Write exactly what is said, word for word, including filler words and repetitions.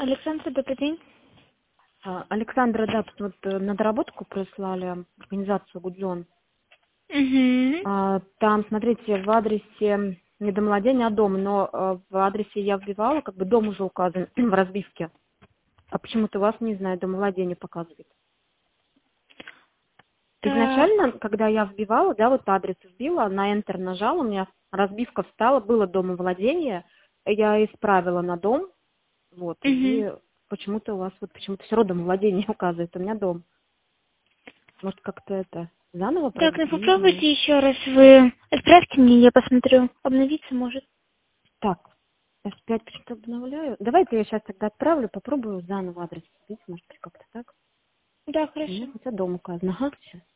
Александра, добрый день. А, Александра, да, тут вот э, на доработку прислали организацию Гудзон. Угу. А, Там, смотрите, в адресе не домовладение, а дом, но э, в адресе я вбивала, как бы дом уже указан в разбивке. А почему-то у вас, не знаю, домовладение показывает. Так, Изначально, когда я вбивала, да, вот адрес вбила, на Enter нажала, у меня разбивка встала, было домовладение, я исправила на дом, вот, угу. и почему-то у вас вот почему-то все равно домовладение указывает, у меня дом. Может, как-то это заново Так, ну провести, не знаю. попробуйте еще раз. Вы отправьте мне, я посмотрю. Обновиться может. Так, эф пять почему-то обновляю. Давайте я сейчас тогда отправлю, попробую заново адрес вбить, может быть, как-то так. Да, У меня хорошо. хотя дом указан. Ага, сейчас.